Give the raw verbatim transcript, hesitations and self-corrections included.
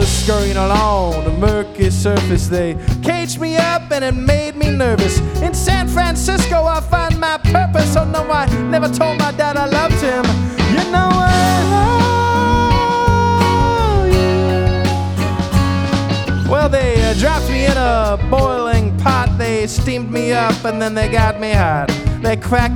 was scurrying along the murky surface. They caged me up and it made me nervous. In San Francisco I find my purpose. Oh no, I never told my dad I loved him. You know I love you. Well, they uh, dropped me in a boiling pot. They steamed me up and then they got me hot. They cracked